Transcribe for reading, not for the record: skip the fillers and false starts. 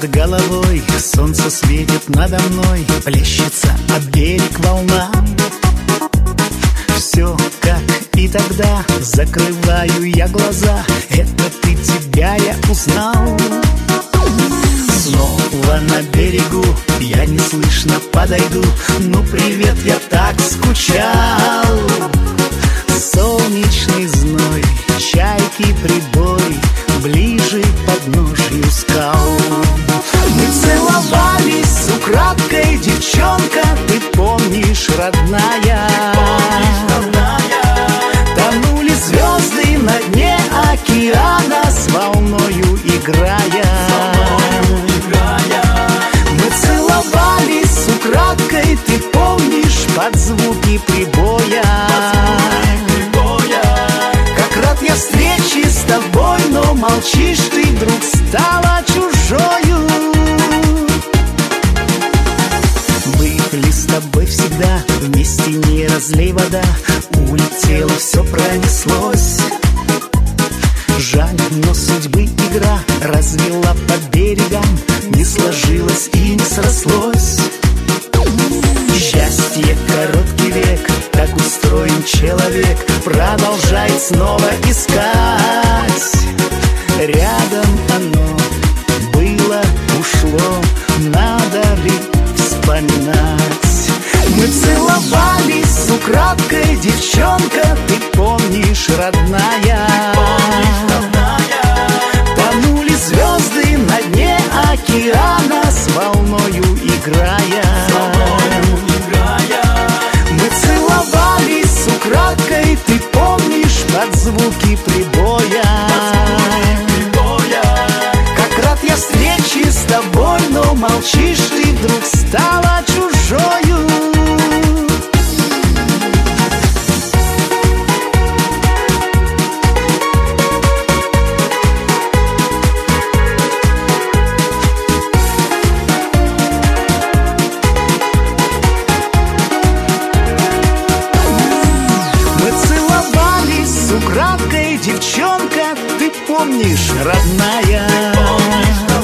над головой, солнце светит надо мной, плещется об берег волна. Все как и тогда, закрываю я глаза, это ты, тебя я узнал. Снова на берегу, я неслышно подойду, ну привет, я так скучал. Солнечный зной, чайки, прибой, ближе подножью скал. Мы целовались украдкой, девчонка, ты помнишь, родная? Тонули звезды на дне океана, с волною играя. Мы целовались украдкой, ты помнишь, под звуки прибоя. Как рад я встрече с тобой, но молчишь ты, вдруг стала чужою. Были с тобой всегда, вместе не разлей вода, улетело, все пронеслось. Жаль, но судьбы игра развела по берегам, не сложилось и не срослось. Счастье короткий век, так устроен человек, продолжает снова искать. Рядом оно было, ушло, надо ли вспоминать? Мы целовались украдкой, девчонка, ты помнишь, родная? Тонули звезды на дне океана, с волною играя. Мы целовались украдкой, ты помнишь, под звуки прибоя. Как рад я встрече с тобой, но молчишь ты, вдруг стала чужою. Украдкой, девчонка, ты помнишь, родная?